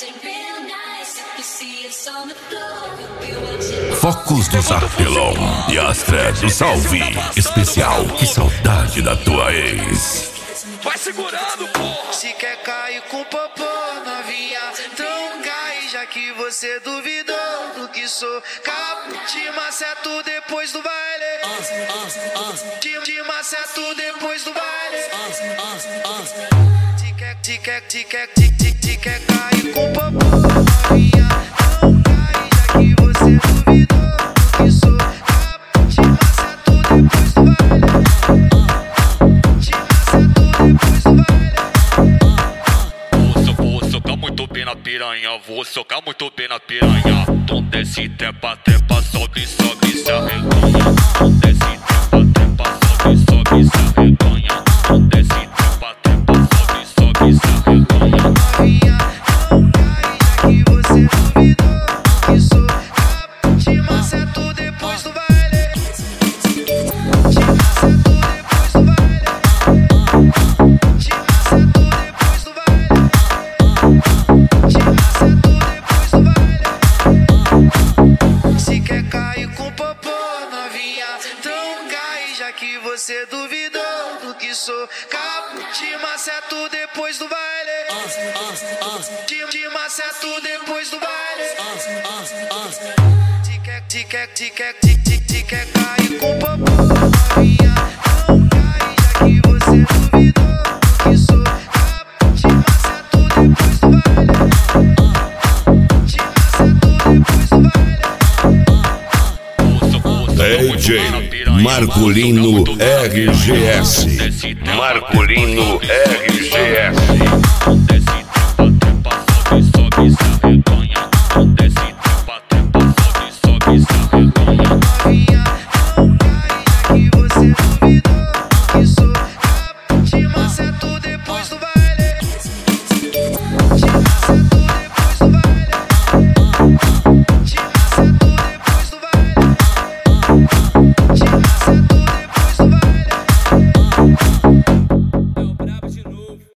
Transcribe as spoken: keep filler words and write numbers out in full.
Focos do Zarpelon e Astra do Salve. Especial, que saudade da tua ex. Vai segurando, porra! Se quer cair com popô, novinha, então cai, já que você duvidou do que sou. Capo, te maceto depois do baile. Te, te maceto depois do baile. Se quer, se quer, se quer, se, se, se quer cair com popô, novinha, então cai, já que você duvidou do que sou. Capo, te maceto depois do baile. Vou socar muito bem na piranha, vou socar muito bem na piranha. Tom desce, trepa, trepa, sobe, sobe, se arreganha. Tom desce, trepa, trepa, sobe, sobe, se arreganha. Tom desce, trepa, trepa, sobe, sobe, se arreganha. Novinha, não cai, já que você duvidou que sou. Capo, te maceto depois do baile. Te maceto depois do baile. Te maceto depois do baile. Te maceto depois do baile. Se quer cair com popô, novinha, então cai, já que você duvidou do que sou. Capo, te maceto depois do baile. Te, te maceto depois do baile. Se quer, se quer, se quer, se, se, se quer cair com popô, novinha, então cai, já que você duvidou do que sou. Capo, te maceto depois do baile. Te maceto depois do baile. D J Marcolino R G S. Marcolino R G S.